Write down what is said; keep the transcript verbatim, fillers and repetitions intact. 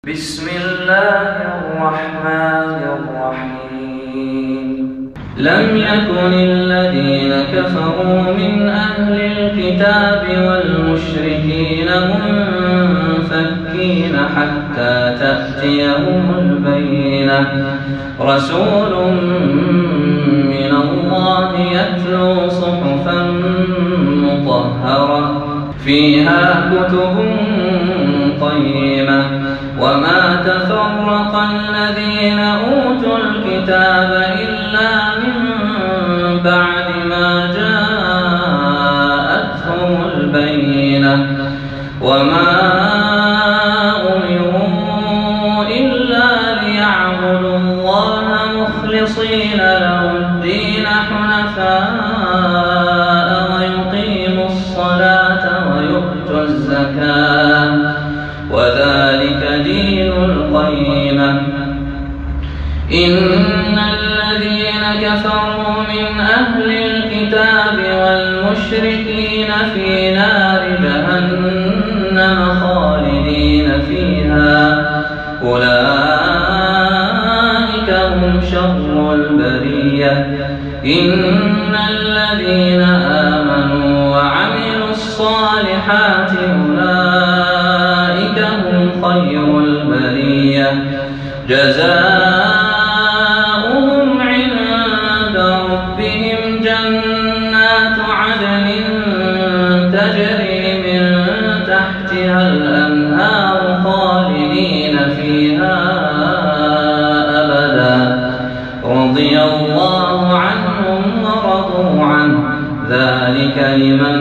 بسم الله الرحمن الرحيم لم يكن الذين كفروا من أهل الكتاب والمشركين منفكين حتى تأتيهم البينة رسول من الله يتلو صحفا مطهرة فيها كتب قيمة وما تفرق الذين أوتوا الكتاب إلا من بعد ما جاءتهم البينة وما أمروا إلا ليعبدوا الله مخلصين له الدين حنفاء ويقيموا الصلاة ويؤتوا الزكاة وذلك دين القيمة إن الذين كفروا من أهل الكتاب والمشركين في نار جهنم خالدين فيها أولئك هم شر البرية إن الذين آمنوا وعملوا الصالحات خير البرية جزاؤهم عند ربهم جنات عدن تجري من تحتها الأنهار خالدين فيها أبدا رضي الله عنهم ورضوا عنه ذلك لمن